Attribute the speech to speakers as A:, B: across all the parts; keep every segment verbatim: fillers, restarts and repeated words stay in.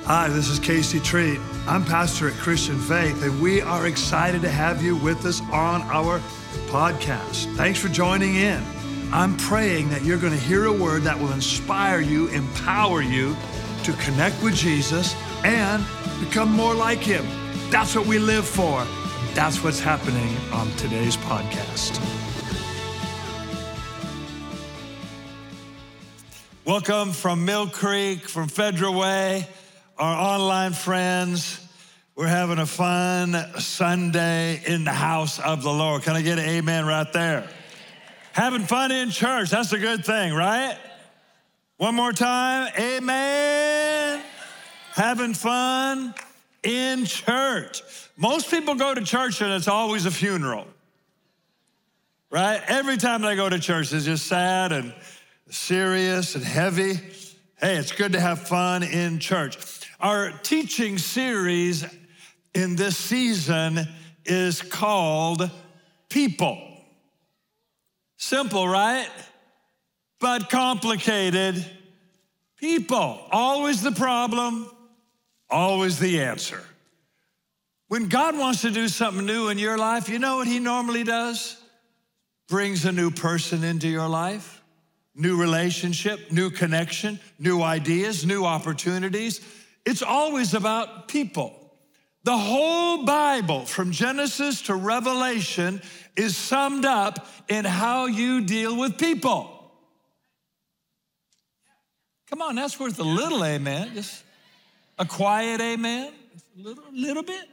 A: Hi, this is Casey Treat. I'm pastor at Christian Faith, and we are excited to have you with us on our podcast. Thanks for joining in. I'm praying that you're going to hear a word that will inspire you, empower you to connect with Jesus and become more like him. That's what we live for. That's what's happening on today's podcast. Welcome from Mill Creek, from Federal Way, our online friends. We're having a fun Sunday in the house of the Lord. Can I get an amen right there? Having fun in church, that's a good thing, right? One more time, amen. Having fun in church. Most people go to church and it's always a funeral, right? Every time they go to church, it's just sad and serious and heavy. Hey, it's good to have fun in church. Our teaching series in this season is called People. Simple, right? But complicated. People. Always the problem, always the answer. When God wants to do something new in your life, you know what he normally does? Brings a new person into your life, new relationship, new connection, new ideas, new opportunities. It's always about people. The whole Bible, from Genesis to Revelation, is summed up in how you deal with people. Come on, that's worth a little amen. Just a quiet amen, a little, little bit.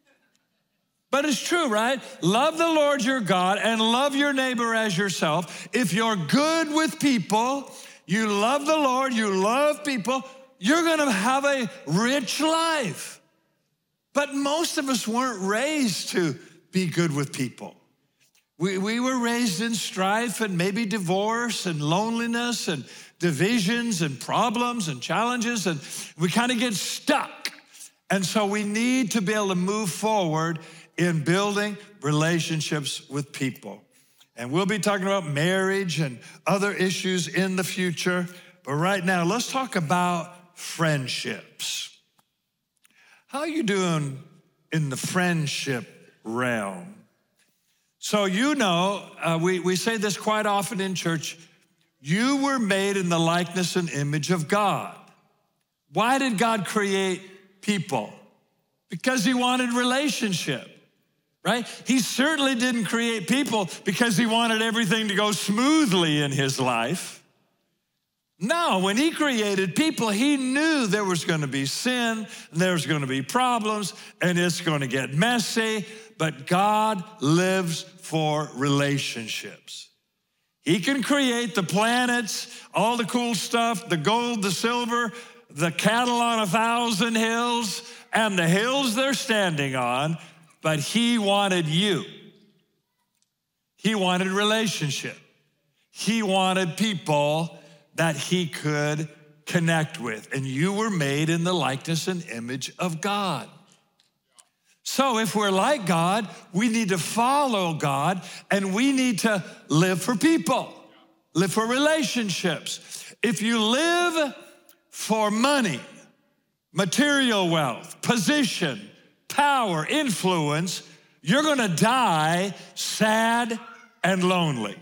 A: But it's true, right? Love the Lord your God and love your neighbor as yourself. If you're good with people, you love the Lord, you love people, you're gonna have a rich life. But most of us weren't raised to be good with people. We, we were raised in strife and maybe divorce and loneliness and divisions and problems and challenges, and we kind of get stuck. And so we need to be able to move forward in building relationships with people. And we'll be talking about marriage and other issues in the future. But right now, let's talk about friendships. How are you doing in the friendship realm? So you know, uh, we, we say this quite often in church, you were made in the likeness and image of God. Why did God create people? Because he wanted relationship, right? He certainly didn't create people because he wanted everything to go smoothly in his life. No, when he created people, he knew there was going to be sin, and there was going to be problems, and it's going to get messy, but God lives for relationships. He can create the planets, all the cool stuff, the gold, the silver, the cattle on a thousand hills, and the hills they're standing on, but he wanted you. He wanted relationship. He wanted people that he could connect with. And you were made in the likeness and image of God. So if we're like God, we need to follow God, and we need to live for people, live for relationships. If you live for money, material wealth, position, power, influence, you're gonna die sad and lonely.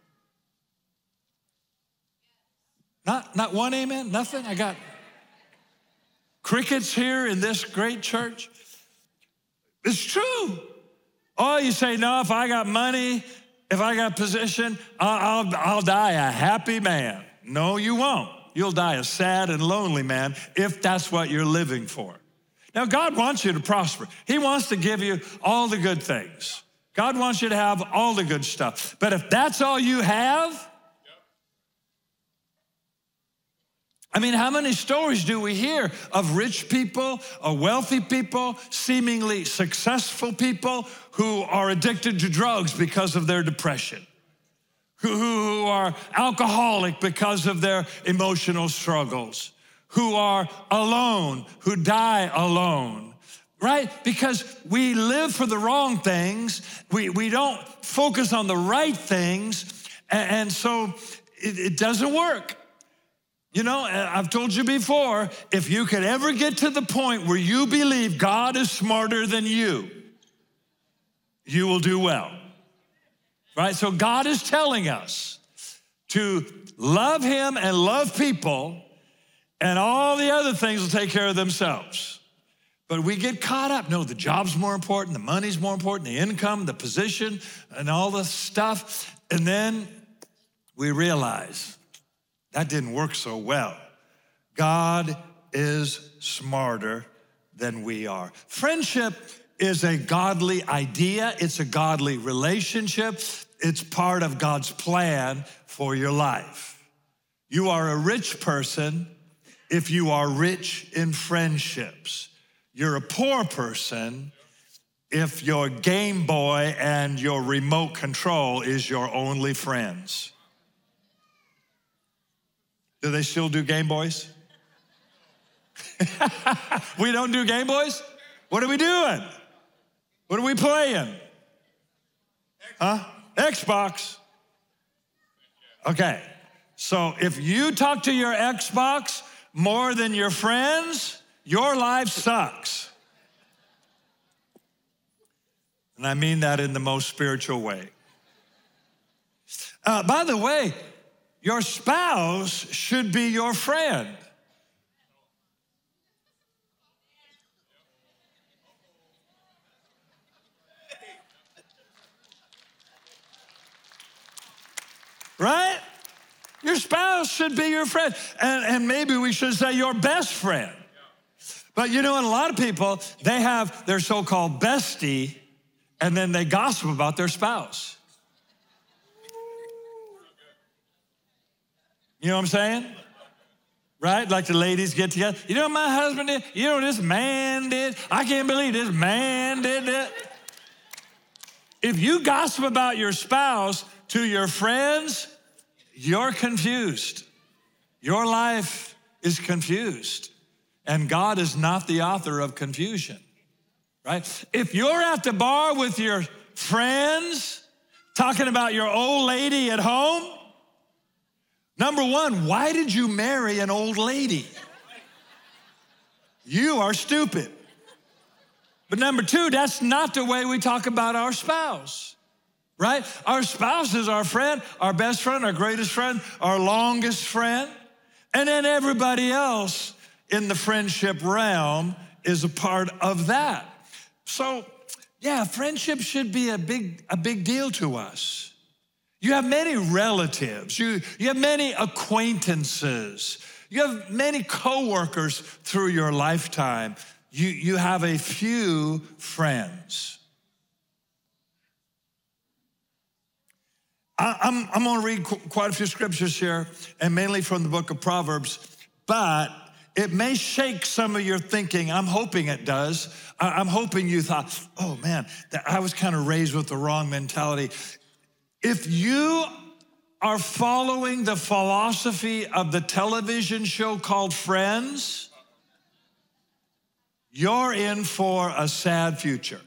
A: Not, not one amen, nothing? I got crickets here in this great church. It's true. Oh, you say, no, if I got money, if I got position, I'll, I'll, I'll die a happy man. No, you won't. You'll die a sad and lonely man if that's what you're living for. Now, God wants you to prosper. He wants to give you all the good things. God wants you to have all the good stuff. But if that's all you have, I mean, how many stories do we hear of rich people, of wealthy people, seemingly successful people who are addicted to drugs because of their depression, who, who are alcoholic because of their emotional struggles, who are alone, who die alone, right? Because we live for the wrong things. We, we don't focus on the right things, and, and so it, it doesn't work. You know, I've told you before, if you could ever get to the point where you believe God is smarter than you, you will do well, right? So God is telling us to love him and love people, and all the other things will take care of themselves. But we get caught up. No, the job's more important, the money's more important, the income, the position, and all the stuff. And then we realize that didn't work so well. God is smarter than we are. Friendship is a godly idea. It's a godly relationship. It's part of God's plan for your life. You are a rich person if you are rich in friendships. You're a poor person if your Game Boy and your remote control is your only friends. Do they still do Game Boys? We don't do Game Boys? What are we doing? What are we playing? Huh? Xbox. Okay, so if you talk to your Xbox more than your friends, your life sucks. And I mean that in the most spiritual way. Uh, by the way, your spouse should be your friend. Right? Your spouse should be your friend. And, and maybe we should say your best friend. But you know, and a lot of people, they have their so-called bestie, and then they gossip about their spouse. You know what I'm saying? Right? Like the ladies get together. You know what my husband did? You know what this man did? I can't believe this man did that. If you gossip about your spouse to your friends, you're confused. Your life is confused. And God is not the author of confusion, right? If you're at the bar with your friends talking about your old lady at home, number one, why did you marry an old lady? You are stupid. But number two, that's not the way we talk about our spouse, right? Our spouse is our friend, our best friend, our greatest friend, our longest friend. And then everybody else in the friendship realm is a part of that. So, yeah, friendship should be a big, a big deal to us. You have many relatives, you, you have many acquaintances, you have many coworkers through your lifetime. You, you have a few friends. I, I'm, I'm gonna read qu- quite a few scriptures here, and mainly from the book of Proverbs, but it may shake some of your thinking. I'm hoping it does. I, I'm hoping you thought, oh man, that I was kind of raised with the wrong mentality. If you are following the philosophy of the television show called Friends, you're in for a sad future.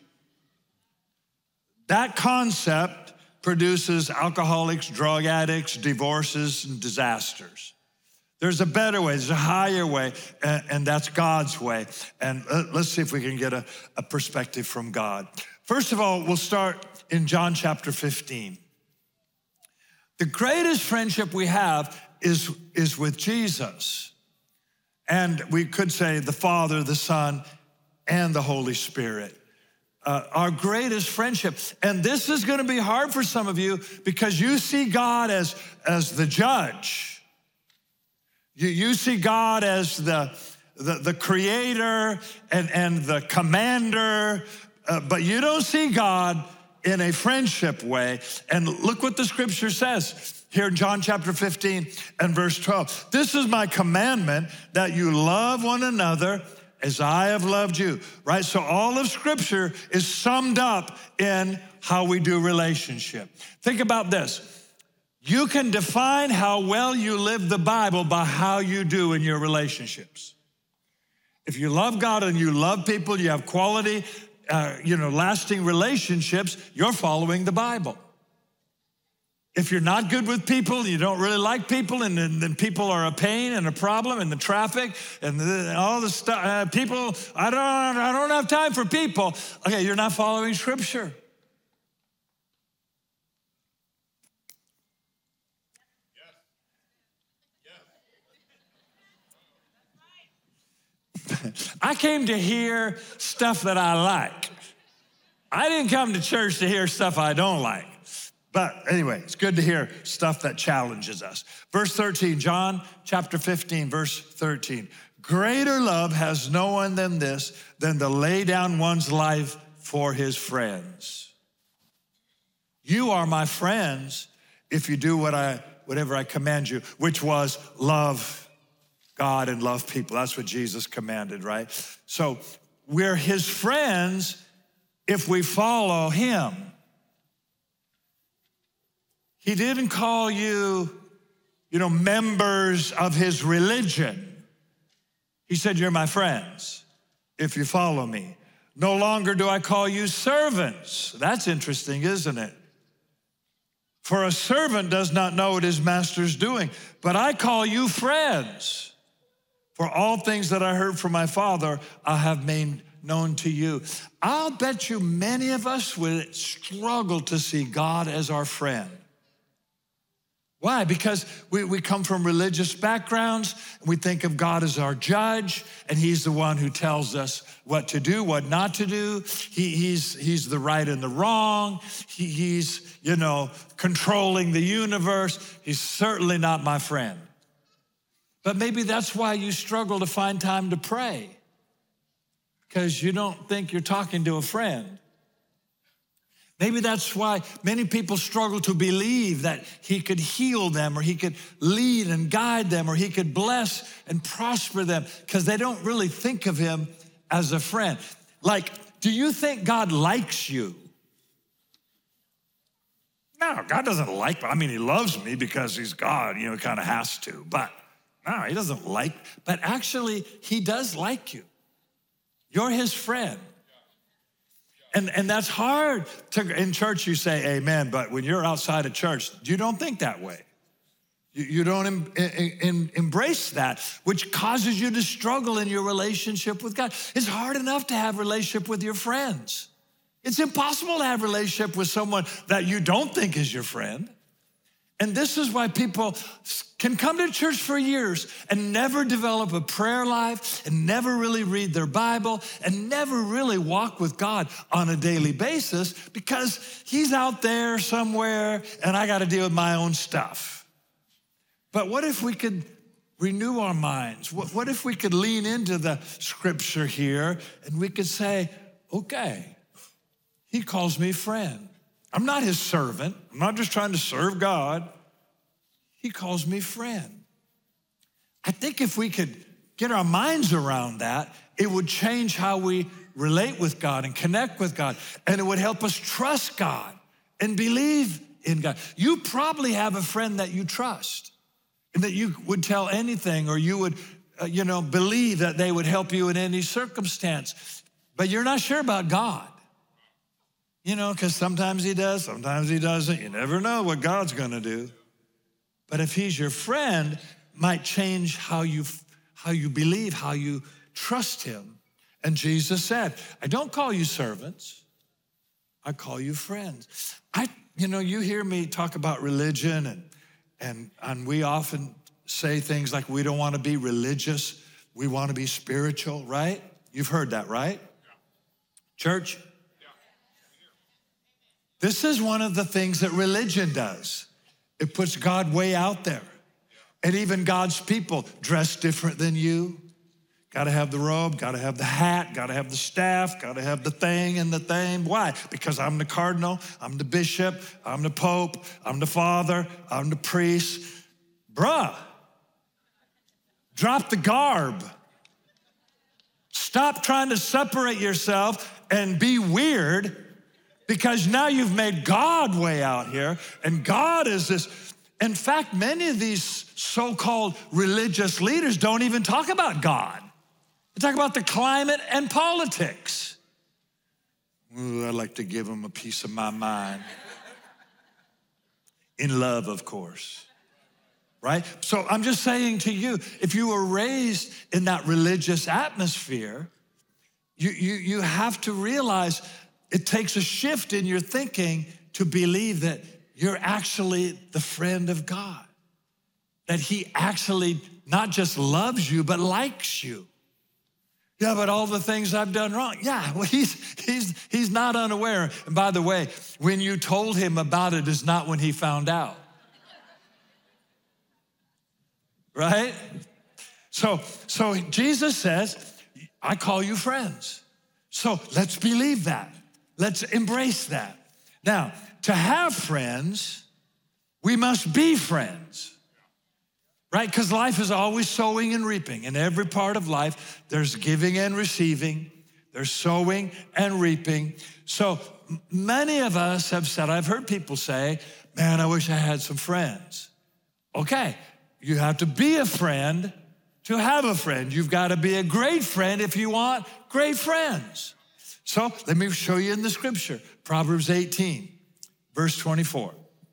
A: That concept produces alcoholics, drug addicts, divorces, and disasters. There's a better way, there's a higher way, and, and that's God's way. And let's see if we can get a, a perspective from God. First of all, we'll start in John chapter fifteen. The greatest friendship we have is, is with Jesus. And we could say the Father, the Son, and the Holy Spirit. Uh, our greatest friendship. And this is gonna be hard for some of you because you see God as, as the judge. You, you see God as the, the, the creator and, and the commander, uh, but you don't see God in a friendship way. And look what the scripture says here in John chapter fifteen and verse twelve. This is my commandment, that you love one another as I have loved you, right? So all of scripture is summed up in how we do relationship. Think about this. You can define how well you live the Bible by how you do in your relationships. If you love God and you love people, you have quality, uh, you know, lasting relationships, you're following the Bible. If you're not good with people, you don't really like people, and then, then people are a pain and a problem, and the traffic and the, all the stuff, uh, people, I don't, I don't have time for people. Okay, you're not following Scripture. I came to hear stuff that I like. I didn't come to church to hear stuff I don't like. But anyway, it's good to hear stuff that challenges us. Verse thirteen, John chapter fifteen, verse thirteen. Greater love has no one than this, than to lay down one's life for his friends. You are my friends if you do what I, whatever I command you, which was love God and love people. That's what Jesus commanded, right? So we're his friends if we follow him. He didn't call you, you know, members of his religion. He said, you're my friends if you follow me. No longer do I call you servants. That's interesting, isn't it? For a servant does not know what his master's doing, but I call you friends. For all things that I heard from my Father, I have made known to you. I'll bet you many of us would struggle to see God as our friend. Why? Because we, we come from religious backgrounds, and we think of God as our judge, and he's the one who tells us what to do, what not to do. He, he's, he's the right and the wrong. He, he's, you know, controlling the universe. He's certainly not my friend. But maybe that's why you struggle to find time to pray, because you don't think you're talking to a friend. Maybe that's why many people struggle to believe that he could heal them, or he could lead and guide them, or he could bless and prosper them, because they don't really think of him as a friend. Like, do you think God likes you? No, God doesn't like me. I mean, he loves me because he's God, you know, he kind of has to, but no, he doesn't like, but actually he does like you. You're his friend. And, and that's hard to, in church you say amen, but when you're outside of church, you don't think that way. You, you don't em, em, embrace that, which causes you to struggle in your relationship with God. It's hard enough to have a relationship with your friends. It's impossible to have a relationship with someone that you don't think is your friend. And this is why people can come to church for years and never develop a prayer life, and never really read their Bible, and never really walk with God on a daily basis, because he's out there somewhere and I got to deal with my own stuff. But what if we could renew our minds? What, what if we could lean into the scripture here and we could say, okay, he calls me friend. I'm not his servant. I'm not just trying to serve God. He calls me friend. I think if we could get our minds around that, it would change how we relate with God and connect with God, and it would help us trust God and believe in God. You probably have a friend that you trust and that you would tell anything, or you would, uh, you know, believe that they would help you in any circumstance, but you're not sure about God. You know, because sometimes he does, sometimes he doesn't. You never know what God's gonna do. But if he's your friend, it might change how you, how you believe, how you trust him. And Jesus said, I don't call you servants, I call you friends. I, you know, you hear me talk about religion, and, and, and we often say things like we don't wanna be religious, we wanna be spiritual, right? You've heard that, right? Yeah. Church? This is one of the things that religion does. It puts God way out there. And even God's people dress different than you. Gotta have the robe, gotta have the hat, gotta have the staff, gotta have the thing and the thing. Why? Because I'm the cardinal, I'm the bishop, I'm the pope, I'm the father, I'm the priest. Bruh, drop the garb. Stop trying to separate yourself and be weird, because now you've made God way out here, and God is this. In fact, many of these so-called religious leaders don't even talk about God. They talk about the climate and politics. Ooh, I'd like to give them a piece of my mind. In love, of course, right? So I'm just saying to you, if you were raised in that religious atmosphere, you, you, you have to realize it takes a shift in your thinking to believe that you're actually the friend of God, that he actually not just loves you, but likes you. Yeah, but all the things I've done wrong. Yeah, well, he's, he's, he's not unaware. And by the way, when you told him about it is not when he found out. Right? So, so Jesus says, I call you friends. So let's believe that. Let's embrace that. Now, to have friends, we must be friends. Right? Because life is always sowing and reaping. In every part of life, there's giving and receiving. There's sowing and reaping. So many of us have said, I've heard people say, man, I wish I had some friends. Okay, you have to be a friend to have a friend. You've got to be a great friend if you want great friends. So let me show you in the scripture, Proverbs eighteen, verse twenty-four.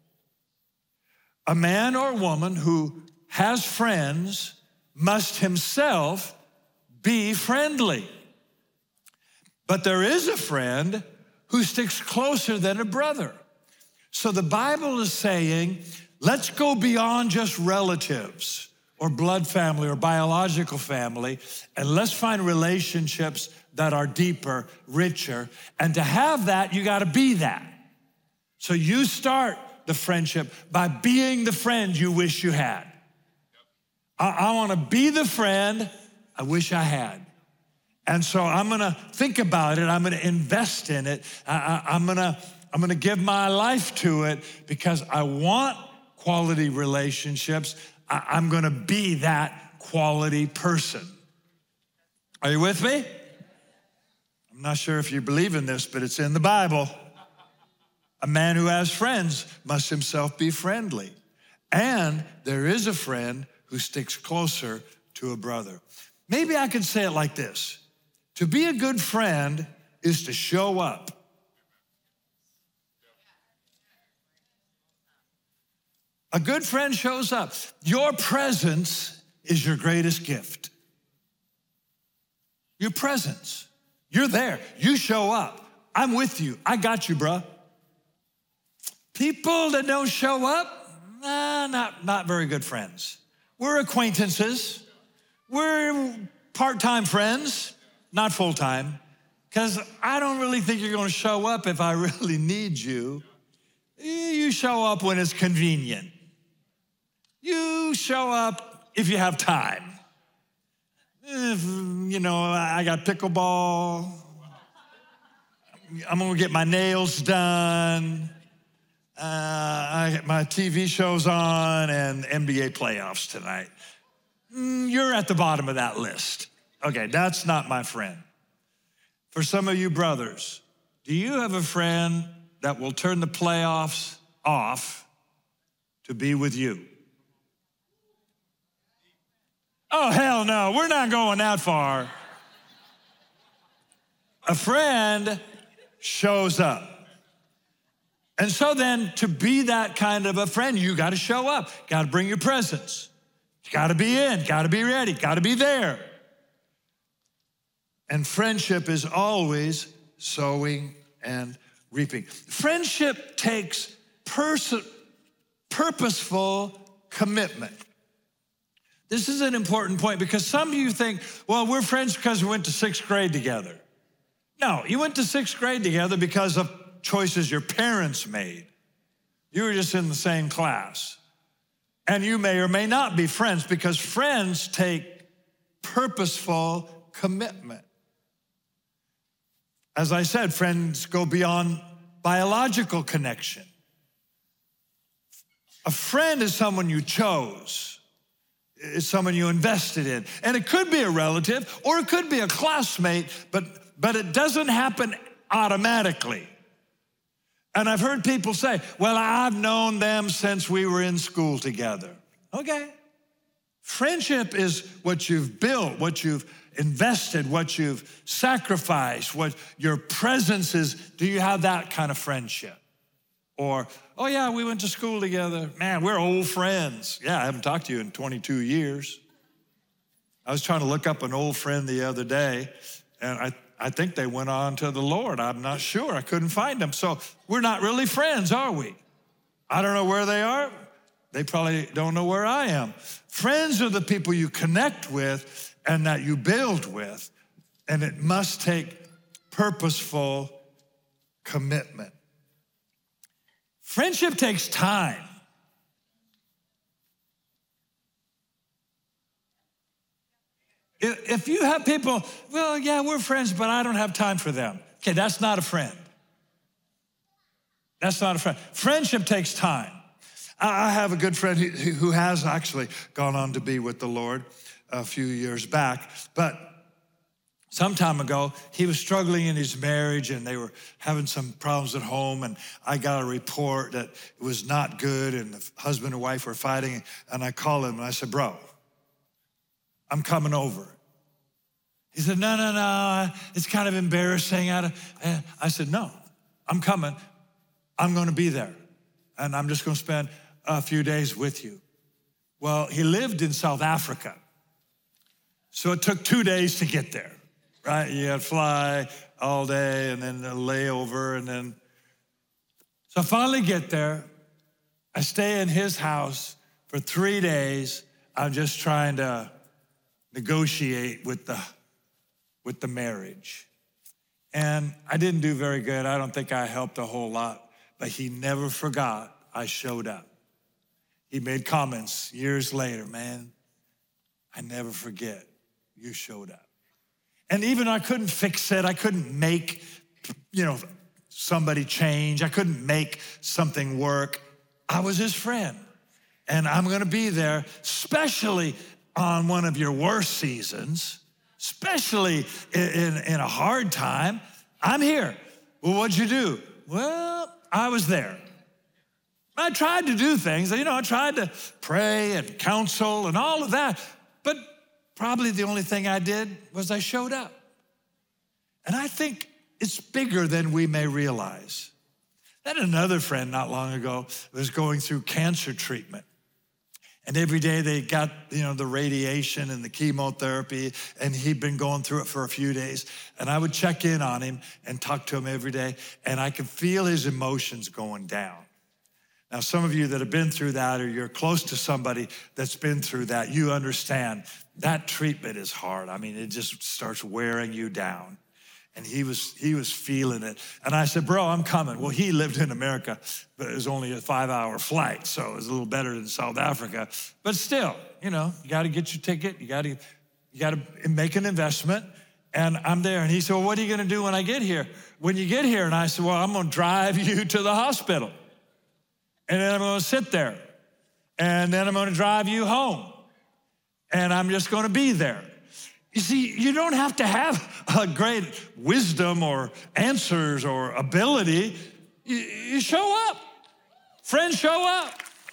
A: A man or woman who has friends must himself be friendly. But there is a friend who sticks closer than a brother. So the Bible is saying, let's go beyond just relatives or blood family or biological family, and let's find relationships that are deeper, richer. And to have that, you gotta be that. So you start the friendship by being the friend you wish you had. I, I wanna be the friend I wish I had. And so I'm gonna think about it, I'm gonna invest in it, I, I, I'm gonna, I'm gonna give my life to it because I want quality relationships. I, I'm gonna be that quality person. Are you with me? I'm not sure if you believe in this, but it's in the Bible. A man who has friends must himself be friendly. And there is a friend who sticks closer to a brother. Maybe I could say it like this. To be a good friend is to show up. A good friend shows up. Your presence is your greatest gift. Your presence. You're there. You show up. I'm with you. I got you, bruh. People that don't show up, nah, not, not very good friends. We're acquaintances. We're part-time friends, not full-time, because I don't really think you're going to show up if I really need you. You show up when it's convenient. You show up if you have time. If, you know, I got pickleball. I'm gonna get my nails done. Uh, I, my T V show's on and N B A playoffs tonight. Mm, you're at the bottom of that list. Okay, that's not my friend. For some of you brothers, do you have a friend that will turn the playoffs off to be with you? Oh, hell no, we're not going that far. A friend shows up. And so then to be that kind of a friend, you gotta show up, gotta bring your presence. You gotta be in, gotta be ready, gotta be there. And friendship is always sowing and reaping. Friendship takes pers- purposeful commitment. This is an important point because some of you think, well, we're friends because we went to sixth grade together. No, you went to sixth grade together because of choices your parents made. You were just in the same class. And you may or may not be friends because friends take purposeful commitment. As I said, friends go beyond biological connection. A friend is someone you chose. It's someone you invested in. And it could be a relative or it could be a classmate, but, but it doesn't happen automatically. And I've heard people say, well, I've known them since we were in school together. Okay. Friendship is what you've built, what you've invested, what you've sacrificed, what your presence is. Do you have that kind of friendship? Or, oh yeah, we went to school together. Man, we're old friends. Yeah, I haven't talked to you in twenty-two years. I was trying to look up an old friend the other day, and I, I think they went on to the Lord. I'm not sure. I couldn't find them. So we're not really friends, are we? I don't know where they are. They probably don't know where I am. Friends are the people you connect with and that you build with, and it must take purposeful commitment. Friendship takes time. If you have people, well, yeah, we're friends, but I don't have time for them. Okay, that's not a friend. That's not a friend. Friendship takes time. I have a good friend who has actually gone on to be with the Lord a few years back, but some time ago, he was struggling in his marriage and they were having some problems at home, and I got a report that it was not good and the husband and wife were fighting, and I called him and I said, bro, I'm coming over. He said, no, no, no, it's kind of embarrassing. I said, no, I'm coming. I'm gonna be there, and I'm just gonna spend a few days with you. Well, he lived in South Africa, so it took two days to get there, right? You had to fly all day and then a layover, and then, so I finally get there. I stay in his house for three days. I'm just trying to negotiate with the, with the marriage. And I didn't do very good. I don't think I helped a whole lot, but he never forgot I showed up. He made comments years later, man, I never forget you showed up. And even I couldn't fix it. I couldn't make, you know, somebody change. I couldn't make something work. I was his friend, and I'm gonna be there, especially on one of your worst seasons, especially in, in, in a hard time. I'm here. Well, what'd you do? Well, I was there. I tried to do things, you know, I tried to pray and counsel and all of that, but probably the only thing I did was I showed up. And I think it's bigger than we may realize. I had another friend not long ago was going through cancer treatment. And every day they got, you know, the radiation and the chemotherapy, and he'd been going through it for a few days. And I would check in on him and talk to him every day, and I could feel his emotions going down. Now, some of you that have been through that, or you're close to somebody that's been through that, you understand that treatment is hard. I mean, it just starts wearing you down. And he was he was feeling it. And I said, bro, I'm coming. Well, he lived in America, but it was only a five hour flight, so it was a little better than South Africa. But still, you know, you gotta get your ticket, you gotta, you gotta make an investment, and I'm there. And he said, well, what are you gonna do when I get here? When you get here? And I said, well, I'm gonna drive you to the hospital. And then I'm gonna sit there. And then I'm gonna drive you home. And I'm just gonna be there. You see, you don't have to have a great wisdom or answers or ability. You, you show up. Friends show up.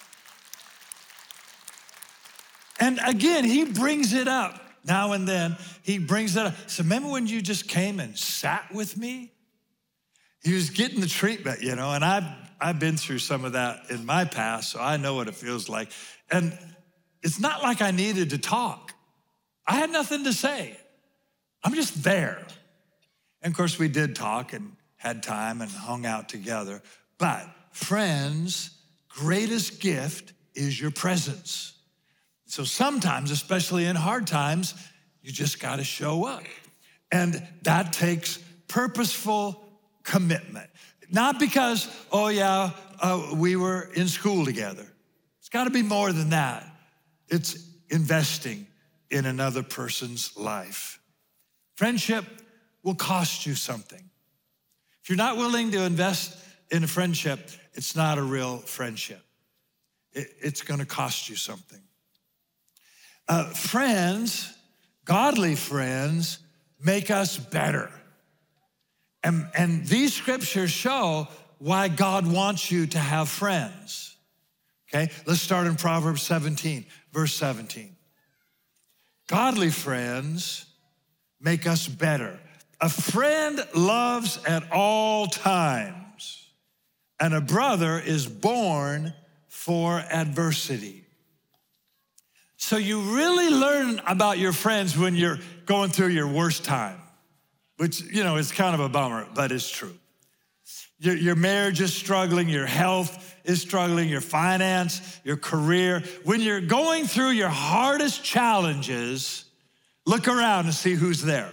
A: And again, he brings it up now and then. He brings it up. So remember when you just came and sat with me? He was getting the treatment, you know, and I've, I've been through some of that in my past, so I know what it feels like. And it's not like I needed to talk. I had nothing to say. I'm just there. And of course, we did talk and had time and hung out together. But friends, greatest gift is your presence. So sometimes, especially in hard times, you just got to show up. And that takes purposeful commitment. Not because, oh yeah, uh, we were in school together. It's got to be more than that. It's investing in another person's life. Friendship will cost you something. If you're not willing to invest in a friendship, it's not a real friendship. It, it's gonna cost you something. Uh, friends, godly friends, make us better. And, and these scriptures show why God wants you to have friends. Okay, let's start in Proverbs seventeen, verse seventeen. Godly friends make us better. A friend loves at all times. and a brother is born for adversity. So you really learn about your friends when you're going through your worst time, which, you know, is kind of a bummer, but it's true. Your, your marriage is struggling, your health is struggling, your finance, your career. When you're going through your hardest challenges, look around and see who's there.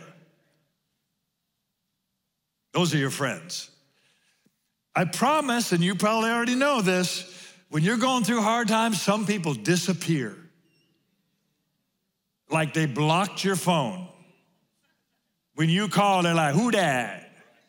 A: Those are your friends. I promise, and you probably already know this, when you're going through hard times, some people disappear. Like they blocked your phone. When you call, they're like, who dat?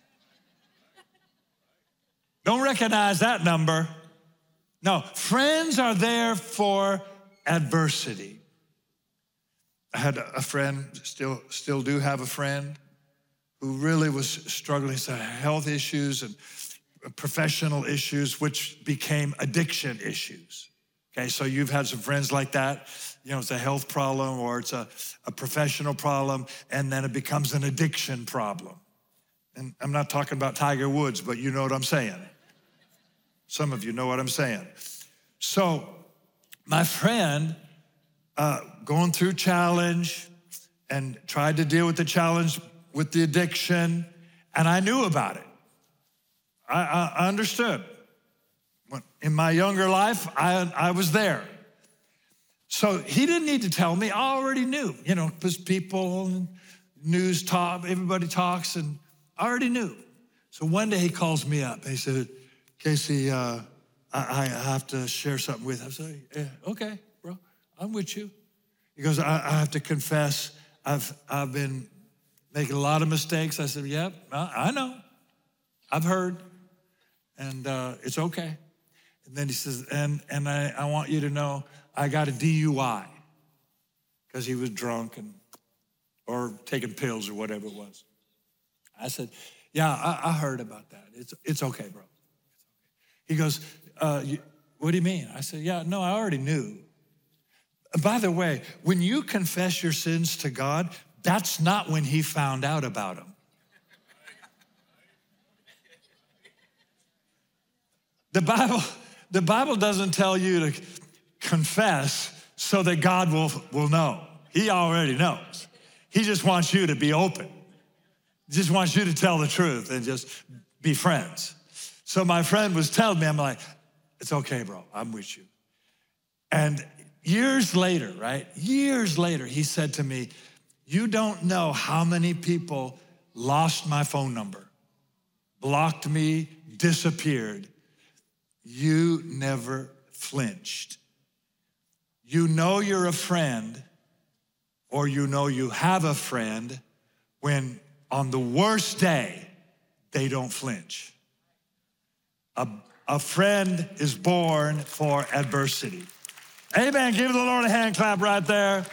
A: Don't recognize that number. No, friends are there for adversity. I had a friend, still, still do have a friend, who really was struggling with health issues and professional issues, which became addiction issues. Okay, so you've had some friends like that. You know, it's a health problem or it's a, a professional problem, and then it becomes an addiction problem. And I'm not talking about Tiger Woods, but you know what I'm saying. Some of you know what I'm saying. So my friend, uh, going through challenge and tried to deal with the challenge with the addiction, and I knew about it. I, I, I understood. When, in my younger life, I, I was there. So he didn't need to tell me. I already knew, you know, because people and news talk, everybody talks, and I already knew. So one day he calls me up. He said, Casey, uh, I, I have to share something with you. I said, yeah, okay, bro, I'm with you. He goes, I, I have to confess, I've, I've been making a lot of mistakes. I said, yep, yeah, I know. I've heard, and uh, it's okay. And then he says, and, and I, I want you to know I got a D U I because he was drunk and or taking pills or whatever it was. I said, yeah, I, I heard about that. It's, it's okay, bro. He goes, uh, you, what do you mean? I said, yeah, no, I already knew. By the way, when you confess your sins to God, that's not when he found out about them. The Bible, the Bible doesn't tell you to confess so that God will, will know. He already knows. He just wants you to be open. He just wants you to tell the truth and just be friends. So my friend was telling me, I'm like, it's okay, bro, I'm with you. And years later, right, years later, he said to me, you don't know how many people lost my phone number, blocked me, disappeared. You never flinched. You know you're a friend, or you know you have a friend when on the worst day, they don't flinch. A, a friend is born for adversity. Amen. Give the Lord a hand clap right there.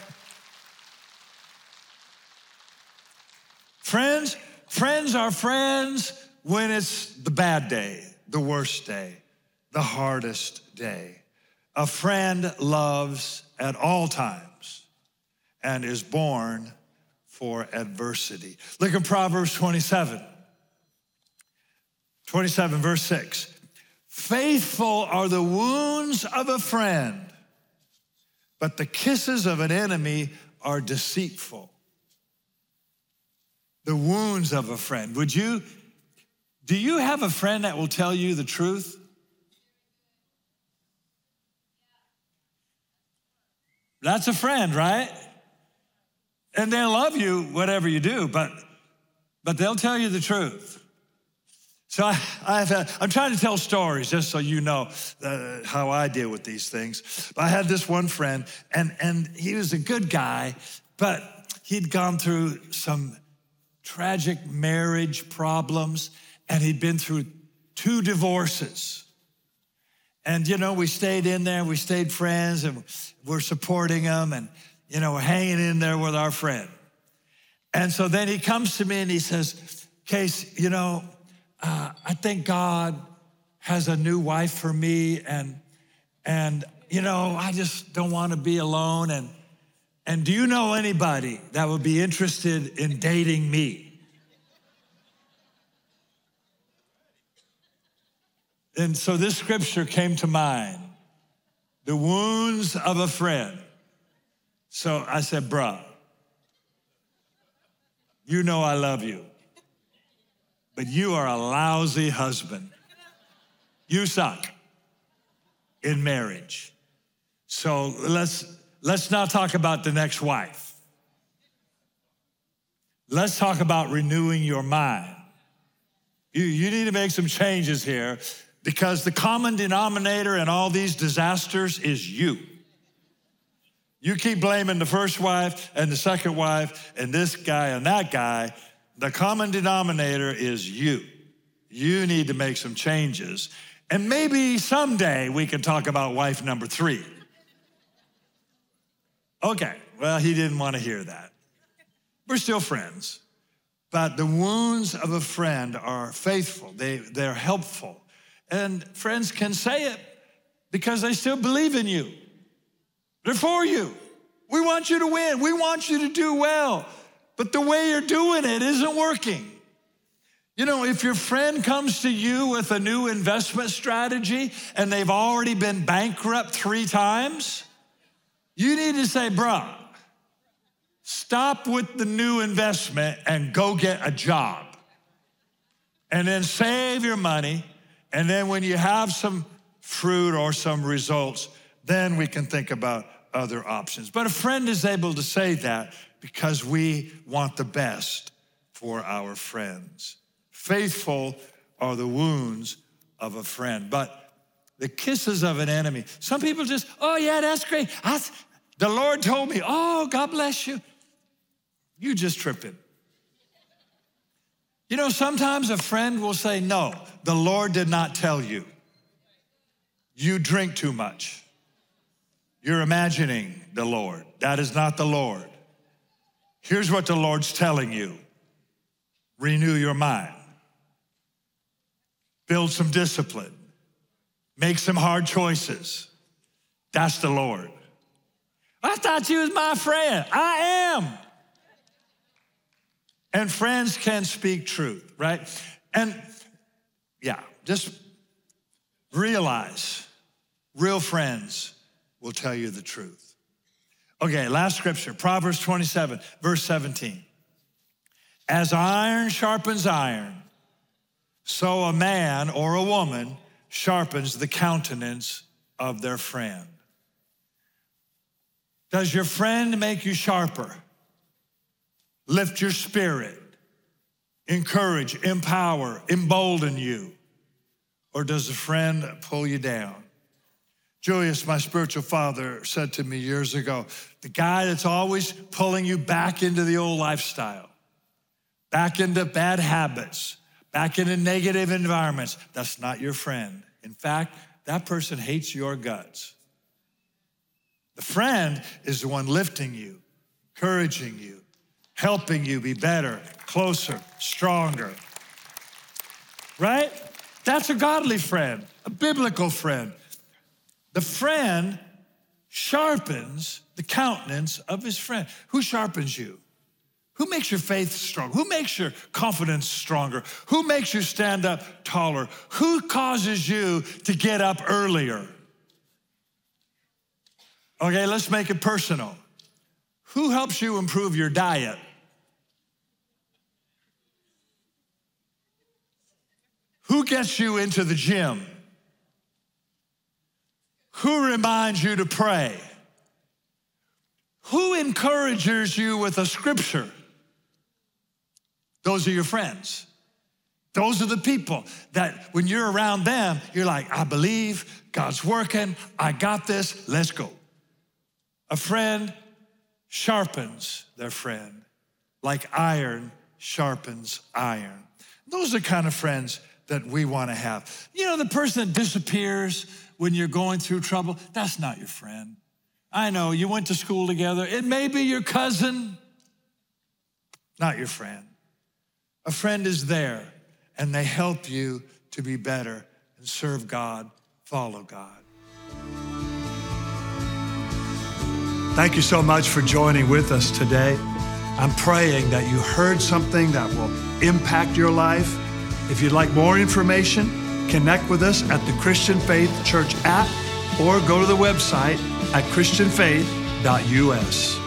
A: Friends, friends are friends when it's the bad day, the worst day, the hardest day. A friend loves at all times and is born for adversity. Look at Proverbs twenty-seven. twenty-seven, verse six. Faithful are the wounds of a friend, but the kisses of an enemy are deceitful. The wounds of a friend. Would you, do you have a friend that will tell you the truth? That's a friend, right? And they'll love you, whatever you do, but, but they'll tell you the truth. So I, I've had, I'm trying to tell stories just so you know uh, how I deal with these things. But I had this one friend, and, and he was a good guy, but he'd gone through some tragic marriage problems, and he'd been through two divorces. And, you know, we stayed in there, we stayed friends, and we're supporting him, and, you know, we're hanging in there with our friend. And so then he comes to me and he says, Case, you know, uh, I think God has a new wife for me, and, and you know, I just don't want to be alone. And, and do you know anybody that would be interested in dating me? And so this scripture came to mind, the wounds of a friend. So I said, bruh, you know I love you, but you are a lousy husband. You suck in marriage. So let's, let's not talk about the next wife. Let's talk about renewing your mind. You, you need to make some changes here because the common denominator in all these disasters is you. You keep blaming the first wife and the second wife and this guy and that guy. The common denominator is you. You need to make some changes. And maybe someday we can talk about wife number three. Okay, well, he didn't want to hear that. We're still friends. But the wounds of a friend are faithful. They, they're helpful. And friends can say it because they still believe in you. They're for you. We want you to win. We want you to do well. But the way you're doing it isn't working. You know, if your friend comes to you with a new investment strategy and they've already been bankrupt three times, you need to say, bruh, stop with the new investment and go get a job. And then save your money. And then when you have some fruit or some results, then we can think about other options. But a friend is able to say that because we want the best for our friends. Faithful are the wounds of a friend, but the kisses of an enemy. Some people just, oh yeah, that's great. I, the Lord told me, oh, God bless you. You just tripping. You know, sometimes a friend will say, no, the Lord did not tell you. You drink too much. You're imagining the Lord. That is not the Lord. Here's what the Lord's telling you. Renew your mind. Build some discipline. Make some hard choices. That's the Lord. I thought you was my friend. I am. And friends can speak truth, right? And yeah, just realize real friends will tell you the truth. Okay, last scripture, Proverbs twenty-seven, verse seventeen. As iron sharpens iron, so a man or a woman sharpens the countenance of their friend. Does your friend make you sharper? Lift your spirit, encourage, empower, embolden you? Or does a friend pull you down? Julius, my spiritual father, said to me years ago, the guy that's always pulling you back into the old lifestyle, back into bad habits, back into negative environments, that's not your friend. In fact, that person hates your guts. The friend is the one lifting you, encouraging you, helping you be better, closer, stronger. Right? That's a godly friend, a biblical friend. The friend sharpens the countenance of his friend. Who sharpens you? Who makes your faith strong? Who makes your confidence stronger? Who makes you stand up taller? Who causes you to get up earlier? Okay, let's make it personal. Who helps you improve your diet? Who gets you into the gym? Who reminds you to pray? Who encourages you with a scripture? Those are your friends. Those are the people that when you're around them, you're like, I believe, God's working, I got this, let's go. A friend sharpens their friend like iron sharpens iron. Those are the kind of friends that we want to have. You know, the person that disappears when you're going through trouble, that's not your friend. I know, you went to school together. It may be your cousin, not your friend. A friend is there, and they help you to be better and serve God, follow God. Thank you so much for joining with us today. I'm praying that you heard something that will impact your life. If you'd like more information,
B: Connect with us at the Christian Faith Church app or go to the website at christian faith dot u s.